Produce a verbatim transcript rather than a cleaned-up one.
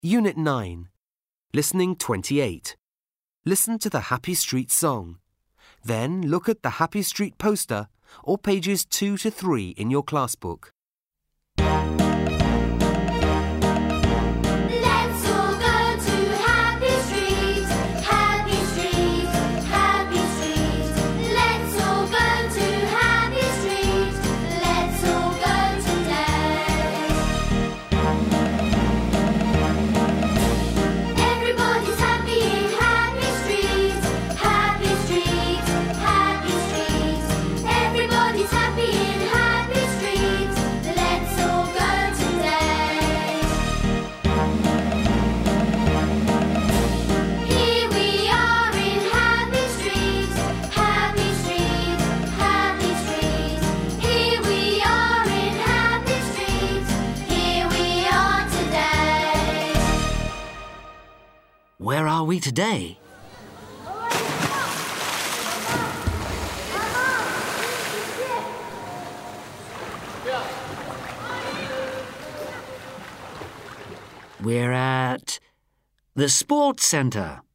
Unit nine. Listening twenty-eight. Listen to the Happy Street song. Then look at the Happy Street poster or pages two to three in your class book. Let's all go to Happy Street, Happy Street, Happy Street. Let's all go to Happy Street. Let's all go today. Everybody's happy in Happy Street, Happy Street, Happy Street. Everybody's happy in Happy Street. Let's all go today. Here we are in Happy Street, Happy Street, Happy Street. Here we are in Happy Street. Here we are today. Where are we today? We're at the sports centre.